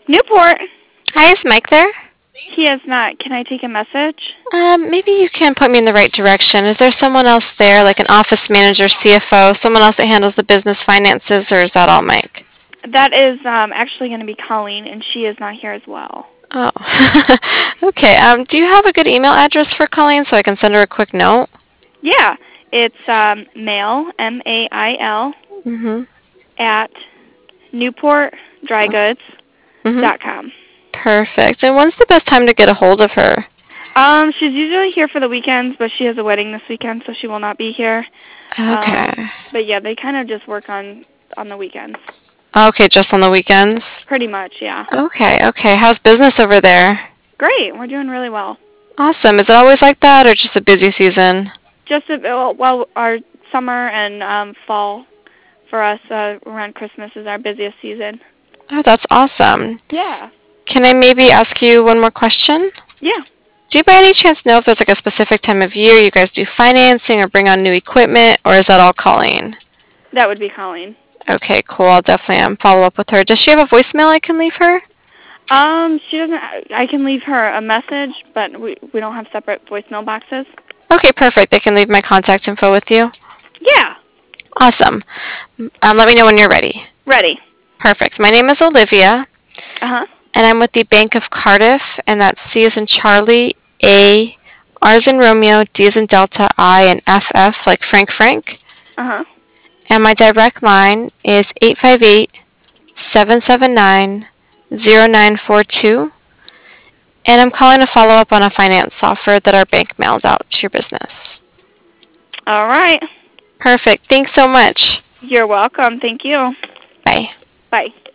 Newport. Hi, is Mike there? He is not. Can I take a message? Maybe you can point me in the right direction. Is there someone else there, like an office manager, CFO, someone else that handles the business finances, or is that all Mike? That is actually going to be Colleen, and she is not here as well. Oh, okay. Do you have a good email address for Colleen so I can send her a quick note? Yeah, it's mail, M-A-I-L, at newportdrygoods.com. Perfect. And when's the best time to get a hold of her? She's usually here for the weekends, but she has a wedding this weekend, so she will not be here. Okay. But yeah, they kind of just work on the weekends. Okay, just on the weekends? Pretty much, yeah. Okay. How's business over there? Great. We're doing really well. Awesome. Is it always like that or just a busy season? Our summer and fall for us around Christmas is our busiest season. Oh, that's awesome. Yeah. Can I maybe ask you one more question? Yeah. Do you by any chance know if there's like a specific time of year you guys do financing or bring on new equipment, or is that all Colleen? That would be Colleen. Okay, cool. I'll definitely follow up with her. Does she have a voicemail I can leave her? She doesn't. I can leave her a message, but we don't have separate voicemail boxes. Okay, perfect. They can leave my contact info with you. Yeah. Awesome. Let me know when you're ready. Ready. Perfect. My name is Olivia. Uh-huh. And I'm with the Bank of Cardiff, and that's C as in Charlie, A, R as in Romeo, D as in Delta, I, and FF like Frank. Uh-huh. And my direct line is 858-779-0942. And I'm calling to follow up on a finance offer that our bank mailed out to your business. All right. Perfect. Thanks so much. You're welcome. Thank you. Bye. Bye.